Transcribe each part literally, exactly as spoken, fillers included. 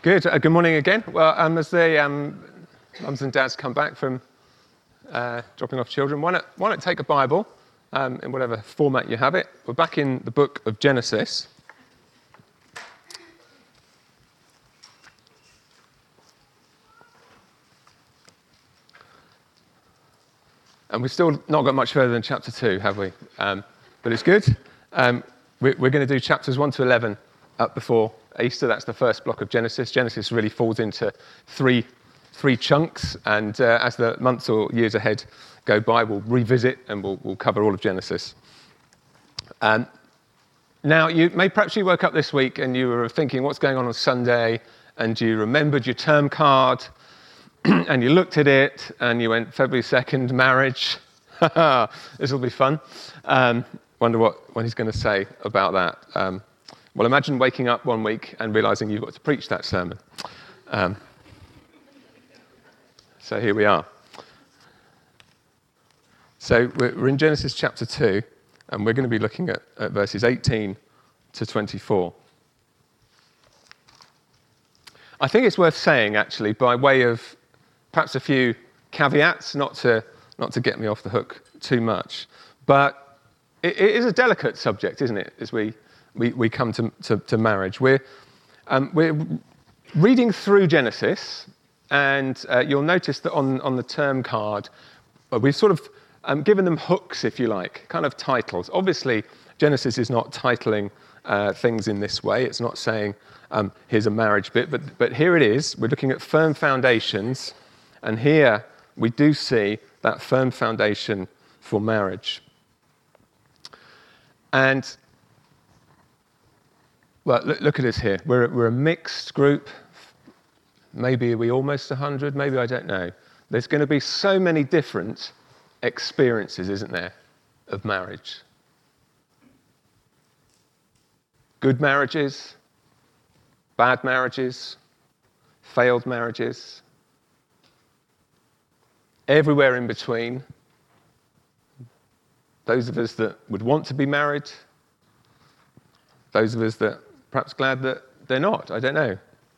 Good. Uh, good morning again. Well, um, as the um, mums and dads come back from uh, dropping off children, why not, why not take a Bible um, in whatever format you have it? We're back in the book of Genesis. And we've still not got much further than chapter two, have we? Um, but it's good. Um, we're we're going to do chapters one to eleven up before Easter. That's the first block of Genesis. Genesis really falls into three three chunks, and uh, as the months or years ahead go by, we'll revisit and we'll, we'll cover all of Genesis. Um, now, you may perhaps you woke up this week and you were thinking, what's going on on Sunday? And you remembered your term card, and you looked at it and you went, February second, marriage. This will be fun. Um, wonder what, what he's going to say about that. Um, well, imagine waking up one week and realizing you've got to preach that sermon. Um, so here we are. So we're, we're in Genesis chapter two, and we're going to be looking at, at verses eighteen to twenty-four. I think it's worth saying, actually, by way of perhaps a few caveats, not to not to get me off the hook too much, but it, it is a delicate subject, isn't it? As we we, we come to, to, to marriage, we're um, we're reading through Genesis, and uh, you'll notice that on on the term card, uh, we've sort of um, given them hooks, if you like, kind of titles. Obviously, Genesis is not titling uh, things in this way. It's not saying um, here's a marriage bit, but but here it is. We're looking at firm foundations. And here we do see that firm foundation for marriage. And, well, look, look at us here. We're, we're a mixed group. Maybe are we almost one hundred? Maybe, I don't know. There's going to be so many different experiences, isn't there, of marriage? Good marriages, bad marriages, failed marriages. Everywhere in between, those of us that would want to be married, those of us that perhaps glad that they're not, I don't know.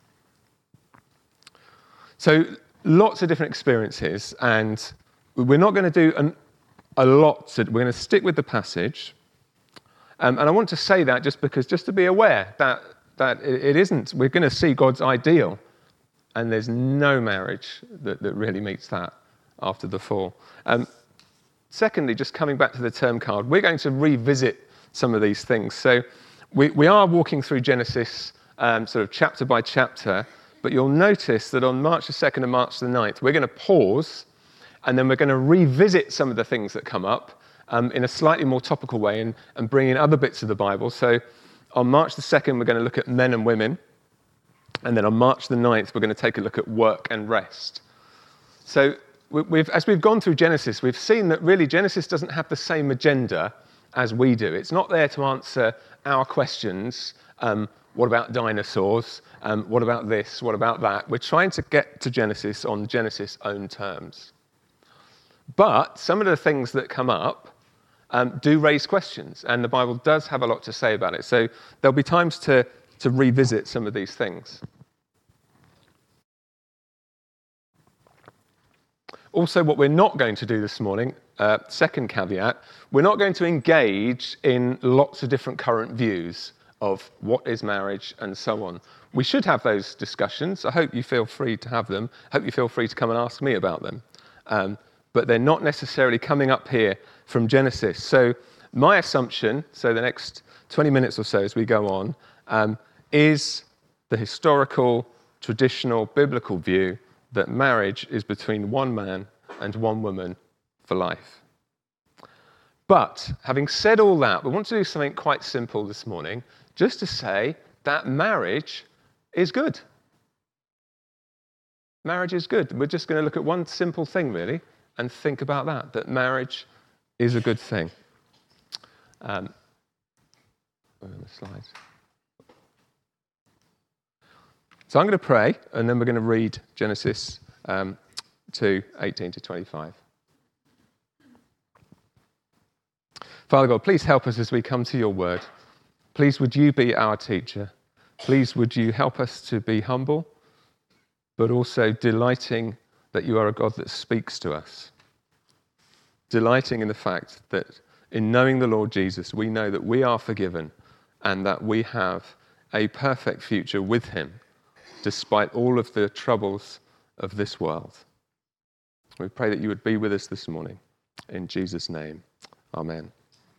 So lots of different experiences, and we're not going to do an, a lot, to, we're going to stick with the passage, um, and I want to say that just because, just to be aware that, that it, it isn't, we're going to see God's ideal, and there's no marriage that, that really meets that after the fall. Um, secondly, just coming back to the term card, we're going to revisit some of these things. So we, we are walking through Genesis um, sort of chapter by chapter, but you'll notice that on March the second and March the ninth, we're going to pause, and then we're going to revisit some of the things that come up um, in a slightly more topical way and, and bring in other bits of the Bible. So on March the second, we're going to look at men and women, and then on March the ninth, we're going to take a look at work and rest. So We've, as we've gone through Genesis, we've seen that really Genesis doesn't have the same agenda as we do. It's not there to answer our questions. Um, what about dinosaurs? Um, what about this? What about that? We're trying to get to Genesis on Genesis' own terms. But some of the things that come up um, do raise questions, and the Bible does have a lot to say about it. So there'll be times to, to revisit some of these things. Also, what we're not going to do this morning, uh, second caveat, we're not going to engage in lots of different current views of what is marriage and so on. We should have those discussions. I hope you feel free to have them. I hope you feel free to come and ask me about them. Um, but they're not necessarily coming up here from Genesis. So my assumption, so the next twenty minutes or so as we go on, um, is the historical, traditional, biblical view that marriage is between one man and one woman for life. But having said all that, we want to do something quite simple this morning, just to say that marriage is good. Marriage is good. We're just going to look at one simple thing, really, and think about that, that marriage is a good thing. Um, the slides. So I'm going to pray, and then we're going to read Genesis um, two, eighteen to twenty-five. Father God, please help us as we come to your word. Please would you be our teacher. Please would you help us to be humble but also delighting that you are a God that speaks to us. Delighting in the fact that in knowing the Lord Jesus, we know that we are forgiven and that we have a perfect future with him, despite all of the troubles of this world. We pray that you would be with us this morning. In Jesus' name, amen.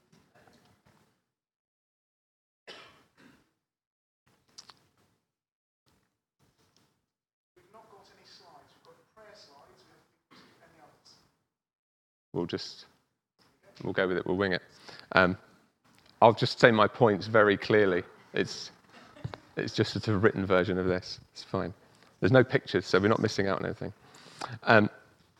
We've not got any slides. We've got prayer slides. We haven't any others. We'll just, we'll go with it. We'll wing it. Um, I'll just say my points very clearly. It's, it's just a sort of written version of this. It's fine. There's no pictures, so we're not missing out on anything. Um,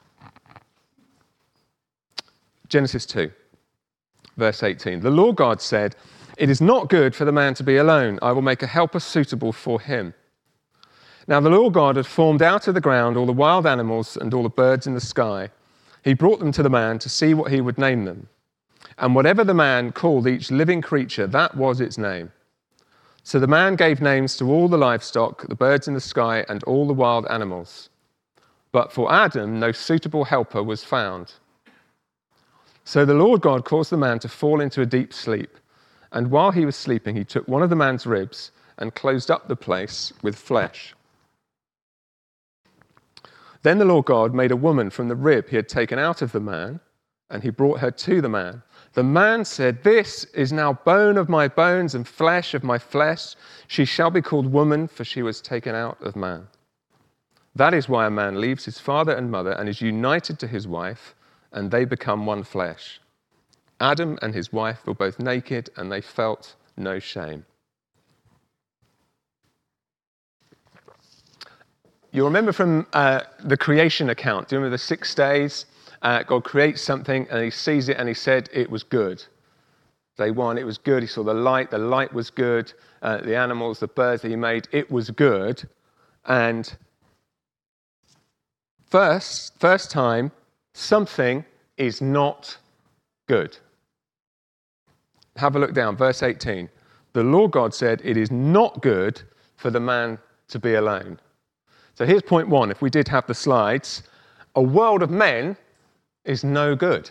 Genesis two, verse eighteen. The Lord God said, "It is not good for the man to be alone. I will make a helper suitable for him." Now the Lord God had formed out of the ground all the wild animals and all the birds in the sky. He brought them to the man to see what he would name them. And whatever the man called each living creature, that was its name. So the man gave names to all the livestock, the birds in the sky, and all the wild animals. But for Adam, no suitable helper was found. So the Lord God caused the man to fall into a deep sleep. And while he was sleeping, he took one of the man's ribs and closed up the place with flesh. Then the Lord God made a woman from the rib he had taken out of the man, and he brought her to the man. The man said, "This is now bone of my bones and flesh of my flesh. She shall be called woman, for she was taken out of man." That is why a man leaves his father and mother and is united to his wife, and they become one flesh. Adam and his wife were both naked, and they felt no shame. You remember from uh, the creation account, do you remember the six days? Uh, God creates something, and he sees it, and he said it was good. Day one, it was good. He saw the light. The light was good. Uh, the animals, the birds that he made, it was good. And first, first time, something is not good. Have a look down, verse eighteen. The Lord God said, "It is not good for the man to be alone." So here's point one. If we did have the slides, a world of men is no good.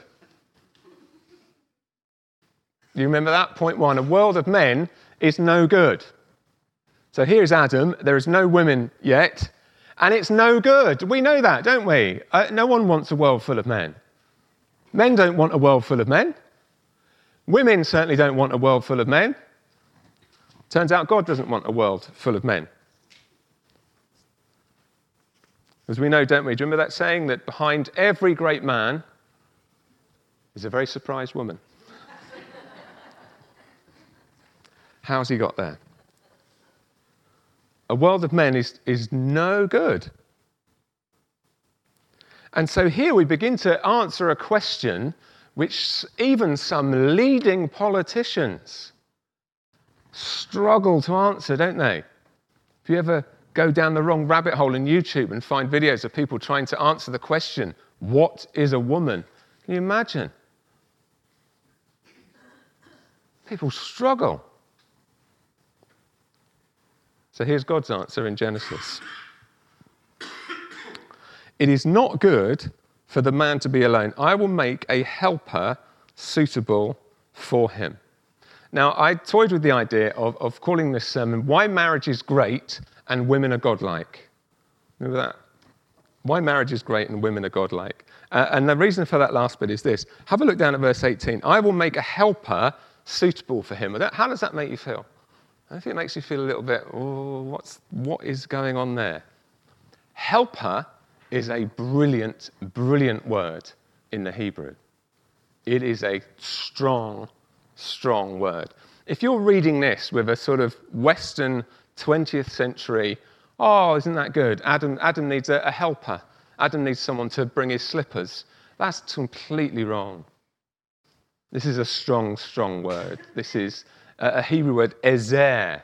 You remember that? Point one. A world of men is no good. So here's Adam. There is no women yet. And it's no good. We know that, don't we? Uh, no one wants a world full of men. Men don't want a world full of men. Women certainly don't want a world full of men. Turns out God doesn't want a world full of men. As we know, don't we? Do you remember that saying that behind every great man is a very surprised woman? How's he got there? A world of men is, is no good. And so here we begin to answer a question which even some leading politicians struggle to answer, don't they? If you ever go down the wrong rabbit hole in YouTube and find videos of people trying to answer the question, what is a woman? Can you imagine? People struggle. So here's God's answer in Genesis. It is not good for the man to be alone. I will make a helper suitable for him. Now, I toyed with the idea of, of calling this sermon, Why Marriage is Great and Women Are Godlike. Remember that? Why marriage is great and women are godlike. Uh, and the reason for that last bit is this. Have a look down at verse eighteen. I will make a helper suitable for him. How does that make you feel? I think it makes you feel a little bit, oh, what's, what is going on there? Helper is a brilliant, brilliant word in the Hebrew. It is a strong, strong word. If you're reading this with a sort of Western twentieth century, oh, isn't that good? Adam, Adam needs a, a helper. Adam needs someone to bring his slippers. That's completely wrong. This is a strong, strong word. This is a, a Hebrew word, ezer.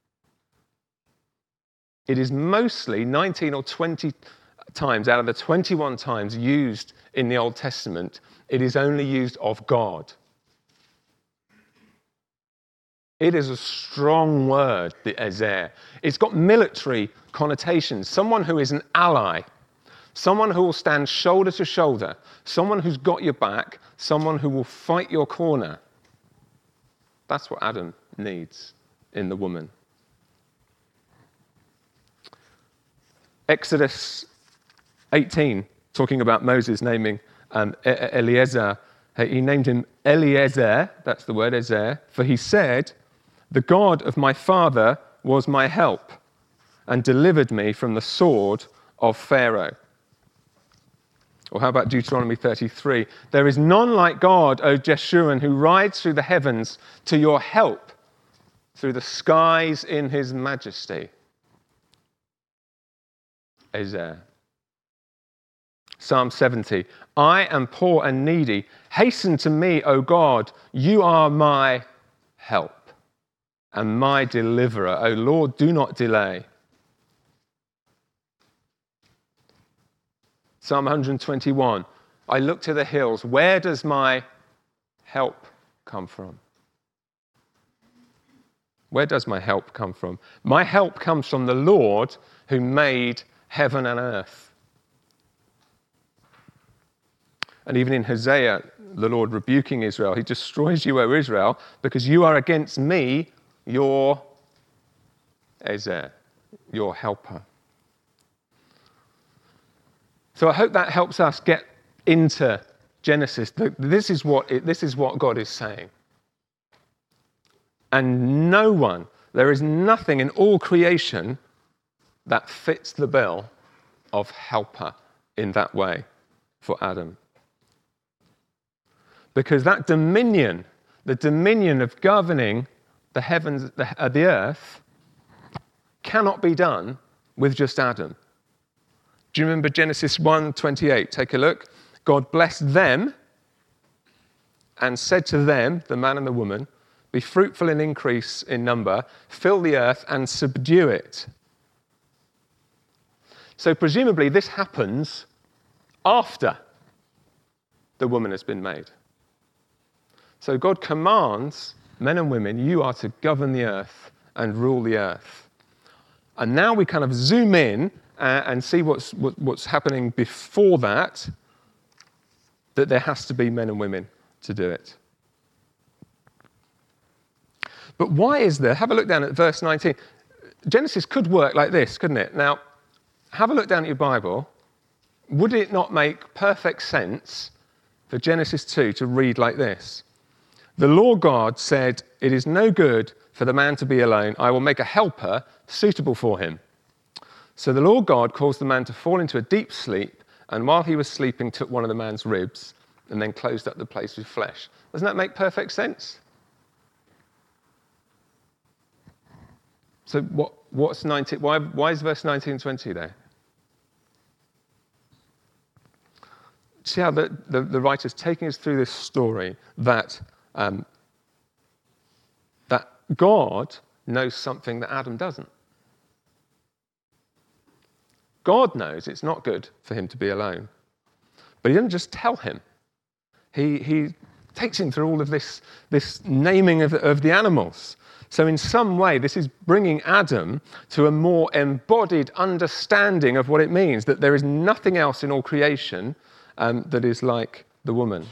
It is mostly nineteen or twenty times out of the twenty-one times used in the Old Testament, it is only used of God. It is a strong word, the ezer. It's got military connotations. Someone who is an ally, someone who will stand shoulder to shoulder, someone who's got your back, someone who will fight your corner. That's what Adam needs in the woman. Exodus eighteen, talking about Moses naming um, Eliezer, he named him Eliezer, that's the word, Ezer, for he said, "The God of my father was my help and delivered me from the sword of Pharaoh." Or how about Deuteronomy thirty-three? "There is none like God, O Jeshurun, who rides through the heavens to your help, through the skies in his majesty." Ezer. Psalm seventy, "I am poor and needy. Hasten to me, O God. You are my help and my deliverer. O Lord, do not delay." Psalm one twenty-one, "I look to the hills. Where does my help come from?" Where does my help come from? My help comes from the Lord who made heaven and earth. And even in Hosea, the Lord rebuking Israel, he destroys you, O Israel, because you are against me, your Ezer, your helper. So I hope that helps us get into Genesis. This is what, it, this is what God is saying. And no one, there is nothing in all creation that fits the bill of helper in that way for Adam. Because that dominion, the dominion of governing the heavens, the, uh, the earth, cannot be done with just Adam. Do you remember Genesis one twenty-eight? Take a look. God blessed them and said to them, the man and the woman, "Be fruitful and increase in number, fill the earth and subdue it." So presumably this happens after the woman has been made. So God commands men and women, you are to govern the earth and rule the earth. And now we kind of zoom in uh, and see what's, what, what's happening before that, that there has to be men and women to do it. But why is there, have a look down at verse nineteen. Genesis could work like this, couldn't it? Now, have a look down at your Bible. Would it not make perfect sense for Genesis two to read like this? "The Lord God said, it is no good for the man to be alone. I will make a helper suitable for him. So the Lord God caused the man to fall into a deep sleep, and while he was sleeping, took one of the man's ribs and then closed up the place with flesh." Doesn't that make perfect sense? So what, what's nineteen? Why, why is verse nineteen and twenty there? See how the, the, the writer's taking us through this story that, um, that God knows something that Adam doesn't. God knows it's not good for him to be alone. But he doesn't just tell him. He, he takes him through all of this, this naming of, of the animals. So in some way, this is bringing Adam to a more embodied understanding of what it means, that there is nothing else in all creation um, that is like the woman.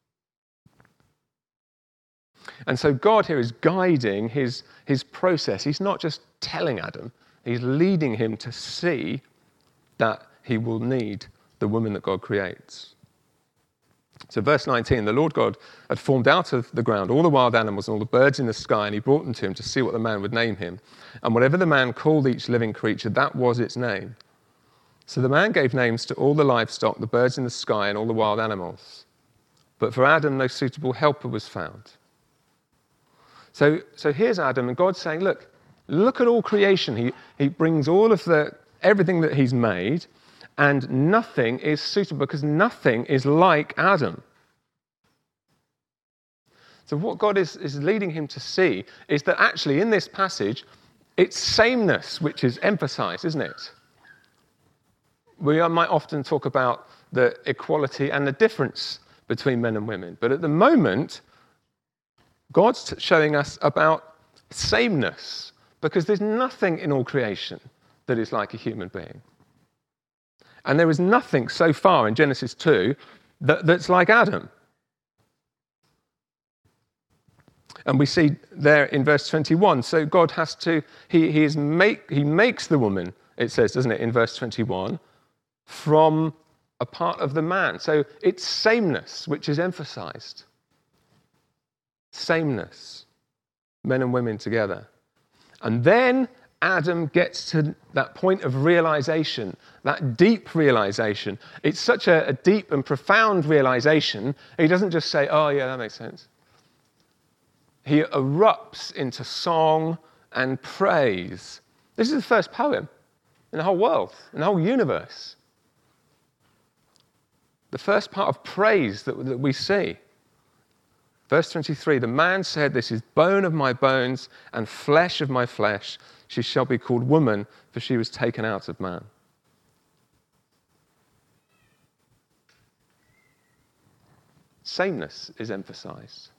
And so God here is guiding his, his process. He's not just telling Adam, he's leading him to see that he will need the woman that God creates. So verse nineteen, "The Lord God had formed out of the ground all the wild animals and all the birds in the sky, and he brought them to him to see what the man would name him. And whatever the man called each living creature, that was its name. So the man gave names to all the livestock, the birds in the sky, and all the wild animals. But for Adam, no suitable helper was found." So, so here's Adam, and God's saying, look, look at all creation. He, he brings all of the, everything that he's made, and nothing is suitable because nothing is like Adam. So what God is, is leading him to see is that actually in this passage, it's sameness which is emphasized, isn't it? We might often talk about the equality and the difference between men and women, but at the moment, God's showing us about sameness, because there's nothing in all creation that is like a human being. And there is nothing so far in Genesis two that, that's like Adam. And we see there in verse twenty-one, so God has to, he, he, is make, he makes the woman, it says, doesn't it, in verse twenty-one, from a part of the man. So it's sameness which is emphasized. Sameness. Men and women together. And then Adam gets to that point of realization, that deep realization. It's such a, a deep and profound realization. He doesn't just say, oh, yeah, that makes sense. He erupts into song and praise. This is the first poem in the whole world, in the whole universe. The first part of praise that, that we see. Verse twenty-three, the man said, this is bone of my bones and flesh of my flesh. She shall be called woman, for she was taken out of man. Sameness is emphasized.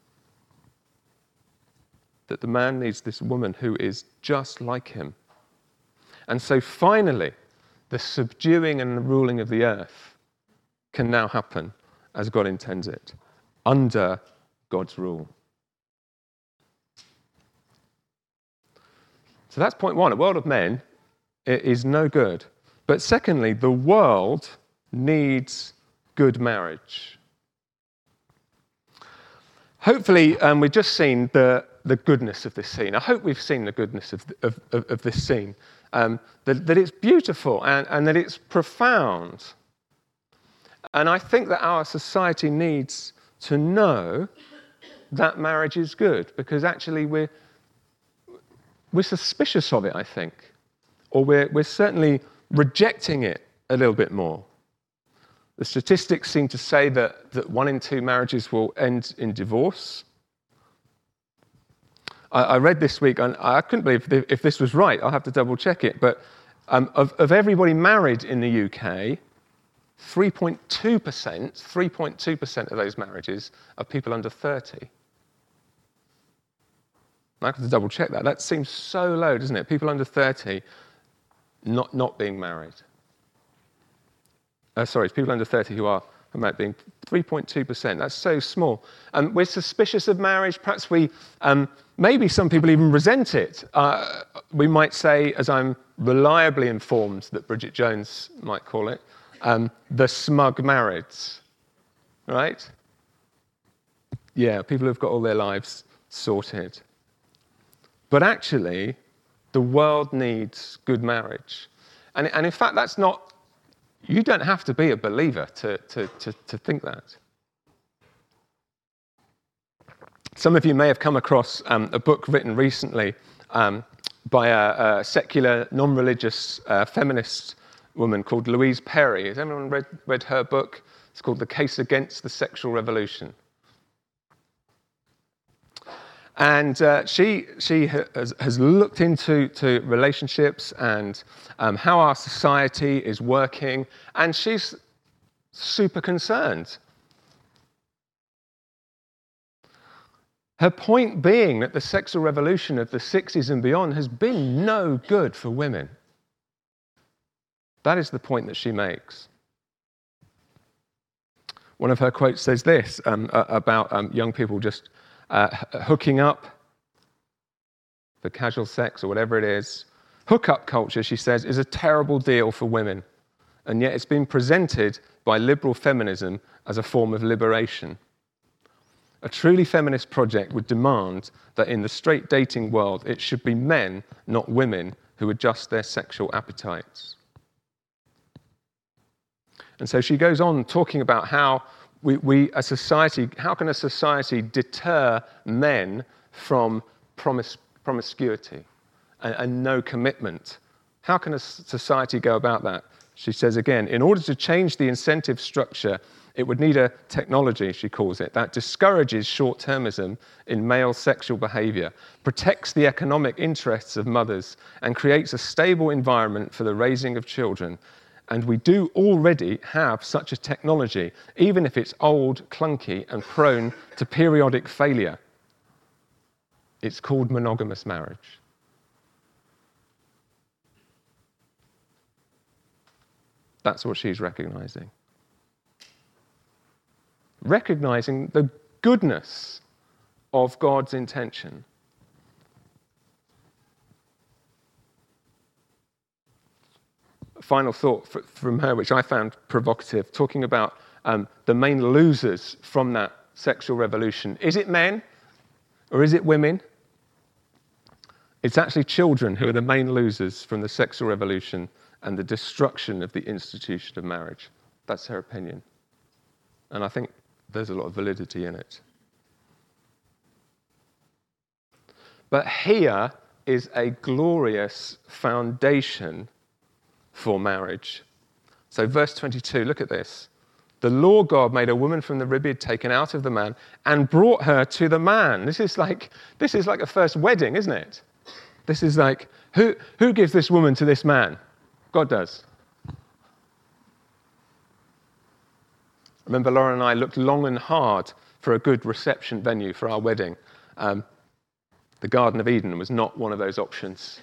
That the man needs this woman who is just like him. And so finally, the subduing and the ruling of the earth can now happen as God intends it, under God's rule. So that's point one. A world of men is no good. But secondly, the world needs good marriage. Hopefully, um, we've just seen the, the goodness of this scene. I hope we've seen the goodness of, of, of, of this scene. Um, that, that it's beautiful and, and that it's profound. And I think that our society needs to know that marriage is good, because actually we're, we're suspicious of it, I think. Or we're, we're certainly rejecting it a little bit more. The statistics seem to say that, that one in two marriages will end in divorce. I, I read this week, and I couldn't believe if, if this was right. I'll have to double check it. But um, of, of everybody married in the U K, three point two percent, three point two percent of those marriages are people under thirty. I have to double check that. That seems so low, doesn't it? People under thirty not, not being married. Uh, sorry, it's people under thirty who are married being three point two percent. That's so small. Um, we're suspicious of marriage. Perhaps we, um, maybe some people even resent it. Uh, we might say, as I'm reliably informed that Bridget Jones might call it, um, the smug married, right? Yeah, people who've got all their lives sorted. But actually, the world needs good marriage. And, and in fact, that's not, you don't have to be a believer to, to, to, to think that. Some of you may have come across um, a book written recently um, by a, a secular, non-religious uh, feminist woman called Louise Perry. Has anyone read, read her book? It's called The Case Against the Sexual Revolution. And uh, she she has, has looked into to relationships and um, how our society is working, and she's super concerned. Her point being that the sexual revolution of the sixties and beyond has been no good for women. That is the point that she makes. One of her quotes says this um, about um, young people just Uh, hooking up for casual sex or whatever it is. Hookup culture, she says, is a terrible deal for women, and yet it's been presented by liberal feminism as a form of liberation. A truly feminist project would demand that in the straight dating world it should be men, not women, who adjust their sexual appetites. And so she goes on talking about how We, we, a society, how can a society deter men from promis, promiscuity and, and no commitment? How can a society go about that? She says again, in order to change the incentive structure, it would need a technology, she calls it, that discourages short-termism in male sexual behavior, protects the economic interests of mothers, and creates a stable environment for the raising of children. And we do already have such a technology, even if it's old, clunky, and prone to periodic failure. It's called monogamous marriage. That's what she's recognizing. Recognizing the goodness of God's intention. Final thought from her, which I found provocative, talking about um, the main losers from that sexual revolution. Is it men or is it women? It's actually children who are the main losers from the sexual revolution and the destruction of the institution of marriage. That's her opinion. And I think there's a lot of validity in it. But here is a glorious foundation for marriage. So verse twenty-two, look at this. The Lord God made a woman from the rib he had taken out of the man and brought her to the man. This is like, this is like a first wedding, isn't it? This is like, who, who gives this woman to this man? God does. Remember, Lauren and I looked long and hard for a good reception venue for our wedding. Um, the Garden of Eden was not one of those options.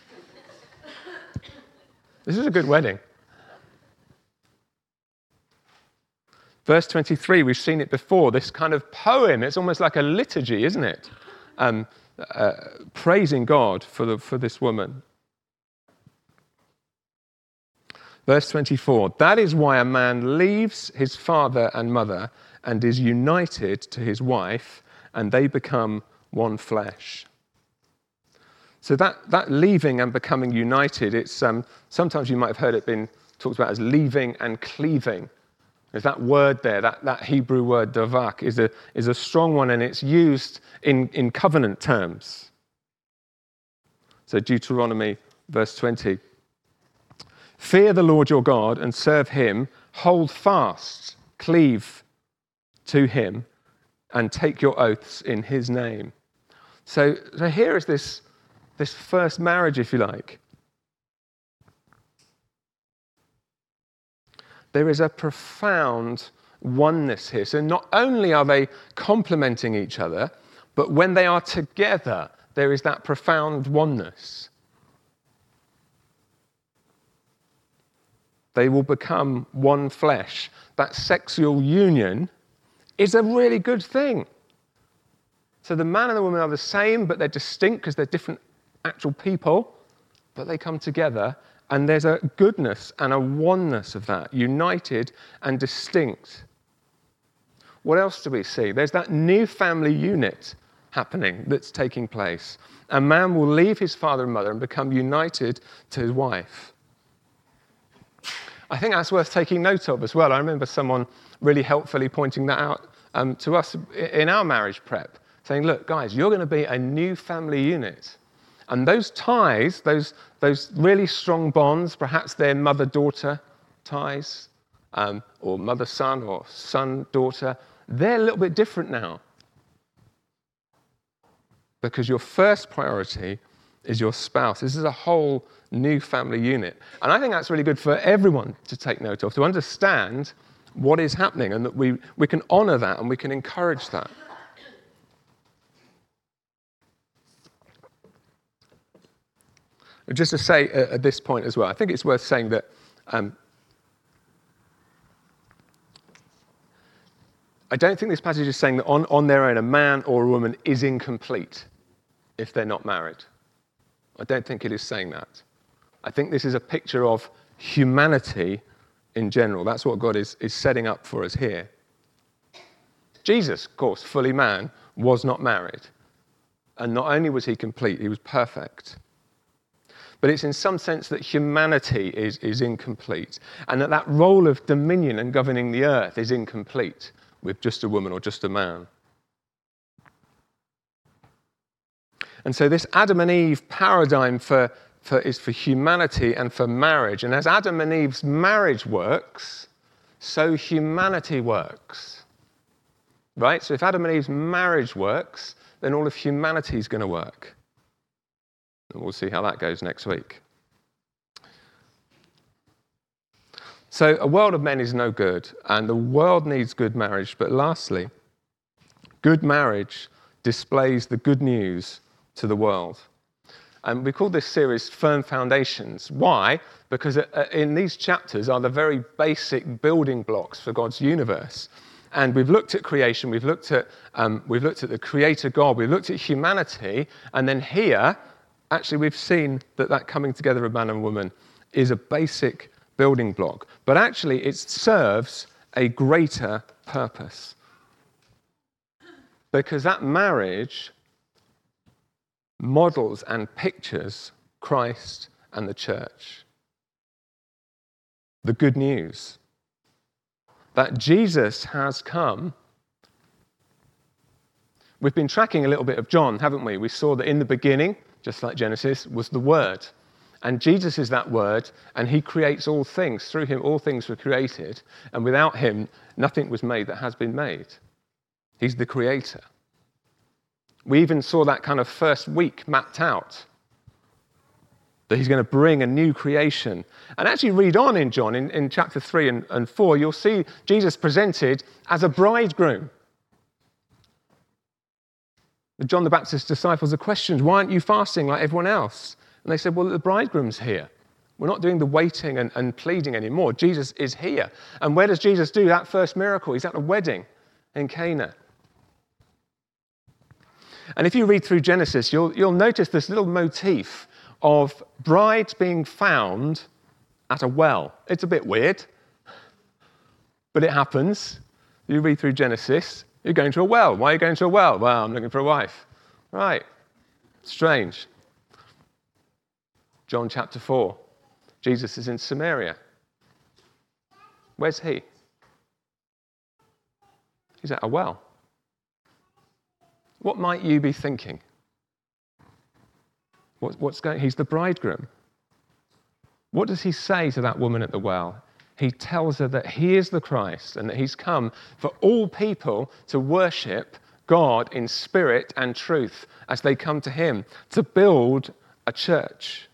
This is a good wedding. Verse twenty-three, we've seen it before, this kind of poem. It's almost like a liturgy, isn't it? Um, uh, praising God for, the, for this woman. Verse twenty-four, that is why a man leaves his father and mother and is united to his wife, and they become one flesh. So that, that leaving and becoming united, it's um, sometimes you might have heard it been talked about as leaving and cleaving. There's that word there, that, that Hebrew word davak is a, is a strong one, and it's used in, in covenant terms. So Deuteronomy verse twenty. Fear the Lord your God and serve him, hold fast, cleave to him, and take your oaths in his name. So, so here is this, this first marriage, if you like. There is a profound oneness here. So not only are they complementing each other, but when they are together, there is that profound oneness. They will become one flesh. That sexual union is a really good thing. So the man and the woman are the same, but they're distinct because they're different actual people, but they come together, and there's a goodness and a oneness of that, united and distinct. What else do we see? There's that new family unit happening that's taking place. A man will leave his father and mother and become united to his wife. I think that's worth taking note of as well. I remember someone really helpfully pointing that out um, to us in our marriage prep, saying, look, guys, you're going to be a new family unit. And those ties, those, those really strong bonds, perhaps they're mother-daughter ties, um, or mother-son, or son-daughter, they're a little bit different now. Because your first priority is your spouse. This is a whole new family unit. And I think that's really good for everyone to take note of, to understand what is happening, and that we, we can honor that and we can encourage that. Just to say uh, at this point as well, I think it's worth saying that um, I don't think this passage is saying that on, on their own a man or a woman is incomplete if they're not married. I don't think it is saying that. I think this is a picture of humanity in general. That's what God is, is setting up for us here. Jesus, of course, fully man, was not married. And not only was he complete, he was perfect. But it's in some sense that humanity is, is incomplete, and that that role of dominion and governing the earth is incomplete with just a woman or just a man. And so this Adam and Eve paradigm for, for, is for humanity and for marriage. And as Adam and Eve's marriage works, so humanity works. Right? So if Adam and Eve's marriage works, then all of humanity is going to work. And we'll see how that goes next week. So a world of men is no good, and the world needs good marriage. But lastly, good marriage displays the good news to the world. And we call this series Firm Foundations. Why? Because in these chapters are the very basic building blocks for God's universe. And we've looked at creation, we've looked at, um, we've looked at the Creator God, we've looked at humanity, and then here, actually we've seen that that coming together of man and woman is a basic building block. But actually it serves a greater purpose. Because that marriage models and pictures Christ and the church. The good news that Jesus has come. We've been tracking a little bit of John, haven't we? We saw that in the beginning, just like Genesis, was the Word. And Jesus is that Word, and he creates all things. Through him, all things were created, and without him, nothing was made that has been made. He's the creator. We even saw that kind of first week mapped out, that he's going to bring a new creation. And actually read on in John, in, in chapter three and, and four, you'll see Jesus presented as a bridegroom. John the Baptist's disciples are questioned, why aren't you fasting like everyone else? And they said, well, the bridegroom's here. We're not doing the waiting and, and pleading anymore. Jesus is here. And where does Jesus do that first miracle? He's at a wedding in Cana. And if you read through Genesis, you'll, you'll notice this little motif of brides being found at a well. It's a bit weird, but it happens. You read through Genesis, you're going to a well. Why are you going to a well? Well, I'm looking for a wife. Right. Strange. John chapter four, Jesus is in Samaria. Where's he? He's at a well. What might you be thinking? What, what's going? He's the bridegroom. What does he say to that woman at the well? He tells her that he is the Christ and that he's come for all people to worship God in spirit and truth as they come to him, to build a church.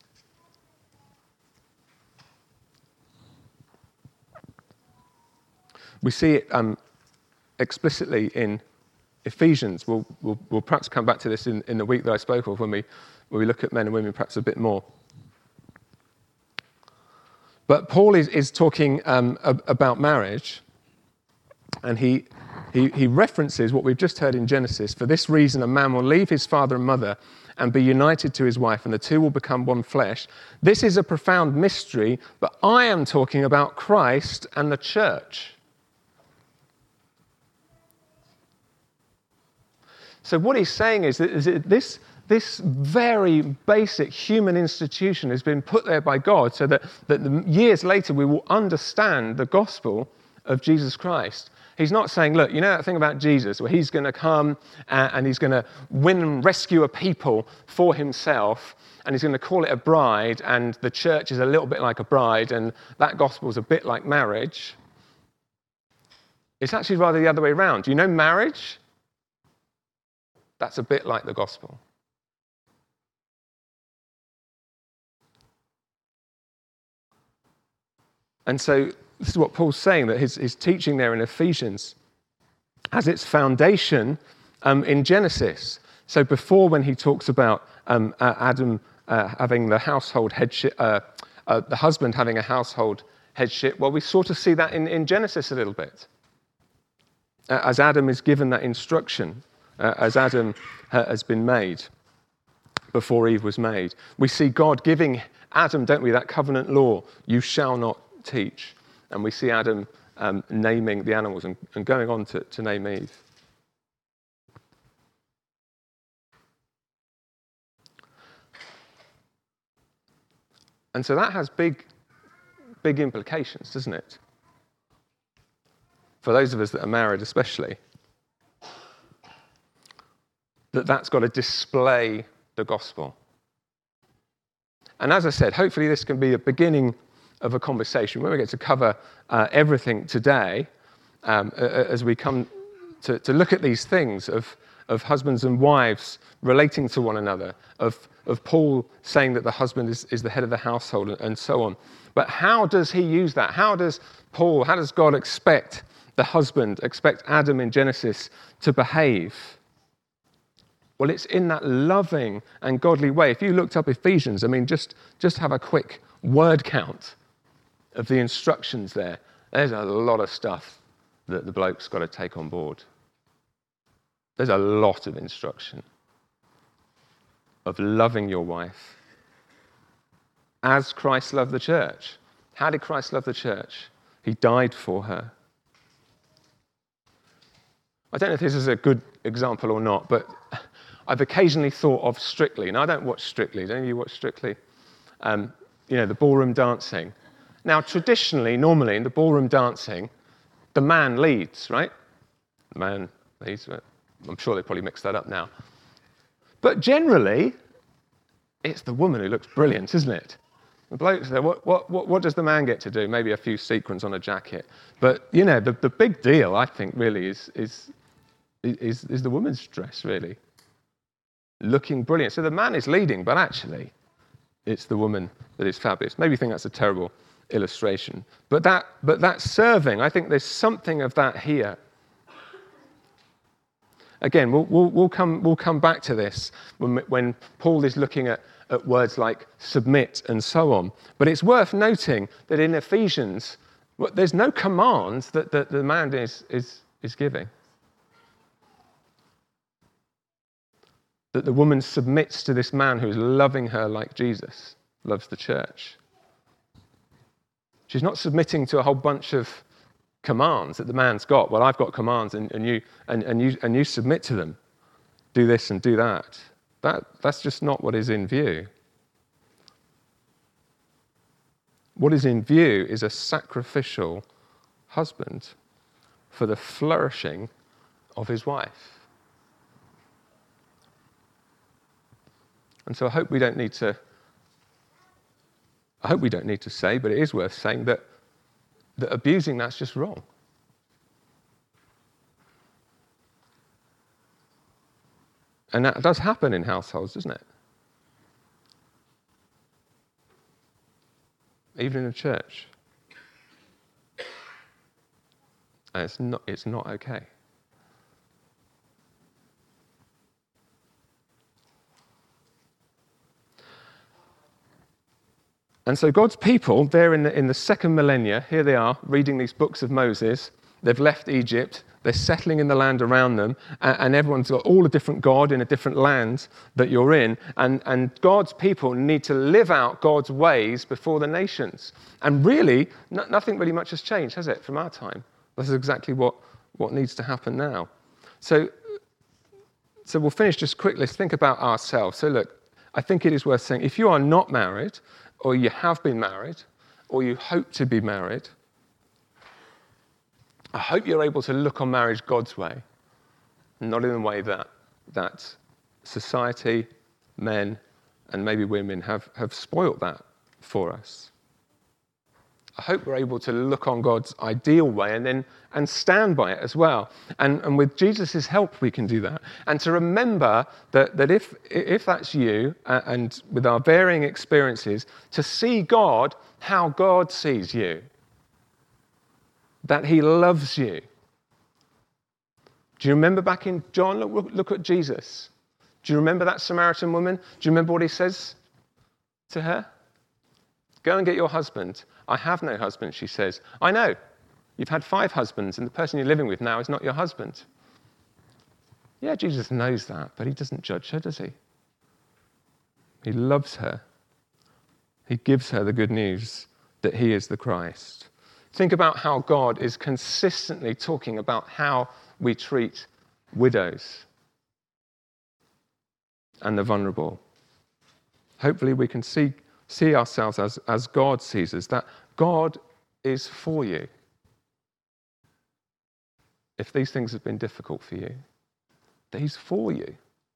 We see it um, explicitly in Ephesians. We'll, we'll, we'll perhaps come back to this in, in the week that I spoke of when we, when we look at men and women perhaps a bit more. But Paul is, is talking um, about marriage, and he, he, he references what we've just heard in Genesis. For this reason, a man will leave his father and mother and be united to his wife, and the two will become one flesh. This is a profound mystery, but I am talking about Christ and the church. So what he's saying is that, is that this, this very basic human institution has been put there by God so that, that the, years later we will understand the gospel of Jesus Christ. He's not saying, look, you know that thing about Jesus where he's going to come and, and he's going to win and rescue a people for himself, and he's going to call it a bride, and the church is a little bit like a bride, and that gospel is a bit like marriage. It's actually rather the other way around. Do you know marriage? That's a bit like the gospel. And so this is what Paul's saying, that his, his teaching there in Ephesians has its foundation um, in Genesis. So before, when he talks about um, uh, Adam uh, having the household headship, uh, uh, the husband having a household headship, well, we sort of see that in, in Genesis a little bit. Uh, as Adam is given that instruction, Uh, as Adam uh, has been made before Eve was made. We see God giving Adam, don't we, that covenant law, you shall not teach. And we see Adam um, naming the animals and, and going on to, to name Eve. And so that has big, big implications, doesn't it? For those of us that are married especially. That that's got to display the gospel. And as I said, hopefully this can be a beginning of a conversation. When we get to cover uh, everything today, um, as we come to, to look at these things of, of husbands and wives relating to one another, of, of Paul saying that the husband is, is the head of the household, and, and so on. But how does he use that? How does Paul, how does God expect the husband, expect Adam in Genesis to behave? Well, it's in that loving and godly way. If you looked up Ephesians, I mean, just, just have a quick word count of the instructions there. There's a lot of stuff that the bloke's got to take on board. There's a lot of instruction of loving your wife as Christ loved the church. How did Christ love the church? He died for her. I don't know if this is a good example or not, but I've occasionally thought of Strictly. And I don't watch Strictly. Don't you watch Strictly? Um, you know, the ballroom dancing. Now, traditionally, normally in the ballroom dancing, the man leads, right? The man leads. I'm sure they probably mixed that up now. But generally, it's the woman who looks brilliant, isn't it? The bloke's there. What, what, what, what does the man get to do? Maybe a few sequins on a jacket. But, you know, the, the big deal, I think, really, is, is, is, is the woman's dress, really. Looking brilliant. So the man is leading, but actually, it's the woman that is fabulous. Maybe you think that's a terrible illustration. But that, but that serving, I think there's something of that here. Again, we'll, we'll, we'll, come, we'll come back to this when, when Paul is looking at, at words like submit and so on. But it's worth noting that in Ephesians, well, there's no commands that, that the man is, is, is giving. That the woman submits to this man who's loving her like Jesus loves the church. She's not submitting to a whole bunch of commands that the man's got. Well, I've got commands, and, and you and, and you and you submit to them. Do this and do that. That that's just not what is in view. What is in view is a sacrificial husband for the flourishing of his wife. And so I hope we don't need to I hope we don't need to say, but it is worth saying that that abusing that's just wrong. And that does happen in households, doesn't it? Even in a church. And it's not, it's not okay. And so God's people, they're in the, in the second millennia, here they are, reading these books of Moses. They've left Egypt. They're settling in the land around them. And, and everyone's got all a different God in a different land that you're in. And, and God's people need to live out God's ways before the nations. And really, no, nothing really much has changed, has it, from our time? This is exactly what, what needs to happen now. So, so we'll finish just quickly. Let's think about ourselves. So look, I think it is worth saying, if you are not married, or you have been married, or you hope to be married, I hope you're able to look on marriage God's way, not in the way that, that society, men, and maybe women have, have spoilt that for us. I hope we're able to look on God's ideal way and then and stand by it as well. And, and with Jesus' help, we can do that. And to remember that, that if, if that's you, uh, and with our varying experiences, to see God how God sees you. That he loves you. Do you remember back in John? Look, look at Jesus. Do you remember that Samaritan woman? Do you remember what he says to her? Go and get your husband. I have no husband, she says. I know. You've had five husbands, and the person you're living with now is not your husband. Yeah, Jesus knows that, but he doesn't judge her, does he? He loves her. He gives her the good news that he is the Christ. Think about how God is consistently talking about how we treat widows and the vulnerable. Hopefully we can see, see ourselves as, as God sees us, that God is for you. If these things have been difficult for you, that he's for you.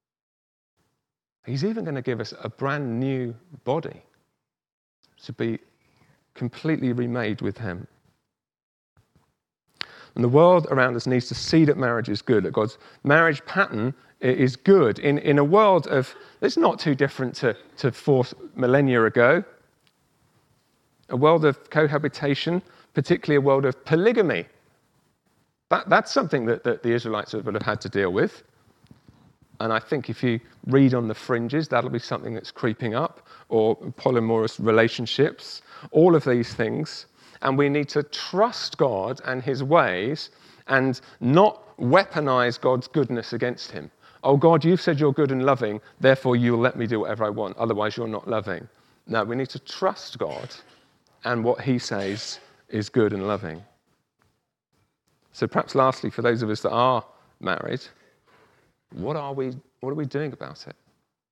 He's even going to give us a brand new body to be completely remade with him. And the world around us needs to see that marriage is good, that God's marriage pattern is good. In, in a world of, it's not too different to, to four millennia ago, a world of cohabitation, particularly a world of polygamy. That, that's something that, that the Israelites would have had to deal with. And I think if you read on the fringes, that'll be something that's creeping up, or polyamorous relationships, all of these things. And we need to trust God and his ways and not weaponize God's goodness against him. Oh, God, you've said you're good and loving, therefore you'll let me do whatever I want, otherwise you're not loving. No, we need to trust God and what he says is good and loving. So perhaps lastly, for those of us that are married, what are we, what are we doing about it?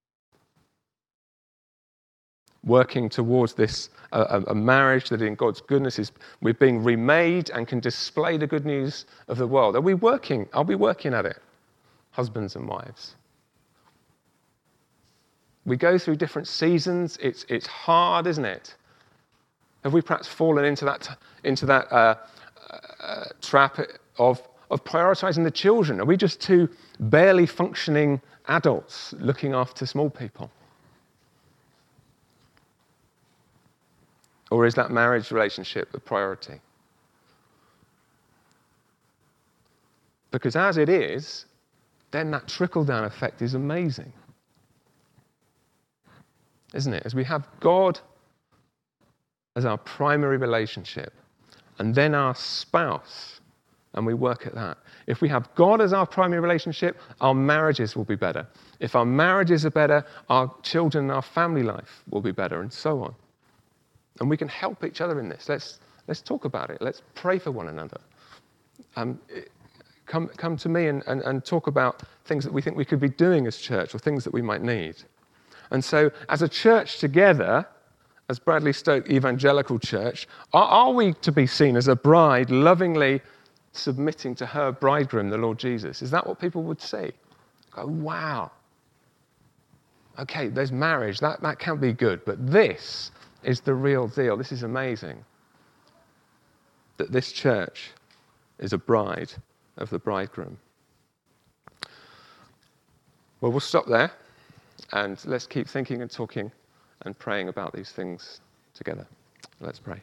Working towards this, uh, a marriage that in God's goodness is, we're being remade and can display the good news of the world. Are we working? Are we working at it? Husbands and wives. We go through different seasons. It's, it's hard, isn't it? Have we perhaps fallen into that, into that uh, uh, trap of, of prioritizing the children? Are we just two barely functioning adults looking after small people? Or is that marriage relationship the priority? Because as it is, then that trickle-down effect is amazing. Isn't it? As we have God as our primary relationship, and then our spouse, and we work at that. If we have God as our primary relationship, our marriages will be better. If our marriages are better, our children and our family life will be better, and so on. And we can help each other in this. Let's, let's talk about it. Let's pray for one another. Um, come, come to me and, and, and talk about things that we think we could be doing as church, or things that we might need. And so, as a church together, as Bradley Stoke Evangelical Church, are, are we to be seen as a bride lovingly submitting to her bridegroom, the Lord Jesus? Is that what people would say? Go, wow. Okay, there's marriage. That, that can be good. But this is the real deal. This is amazing. That this church is a bride of the bridegroom. Well, we'll stop there. And let's keep thinking and talking and praying about these things together. Let's pray.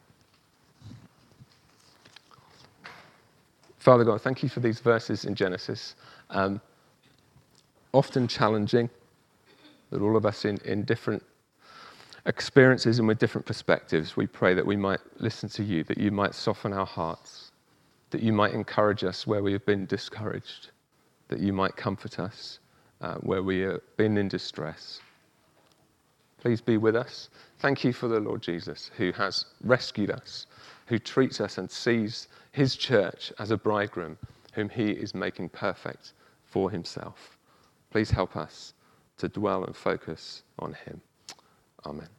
Father God, thank you for these verses in Genesis. Um, often challenging, that all of us in, in different experiences and with different perspectives, we pray that we might listen to you, that you might soften our hearts, that you might encourage us where we have been discouraged, that you might comfort us uh, where we have been in distress. Please be with us. Thank you for the Lord Jesus, who has rescued us, who treats us and sees his church as a bridegroom, whom he is making perfect for himself. Please help us to dwell and focus on him. Amen.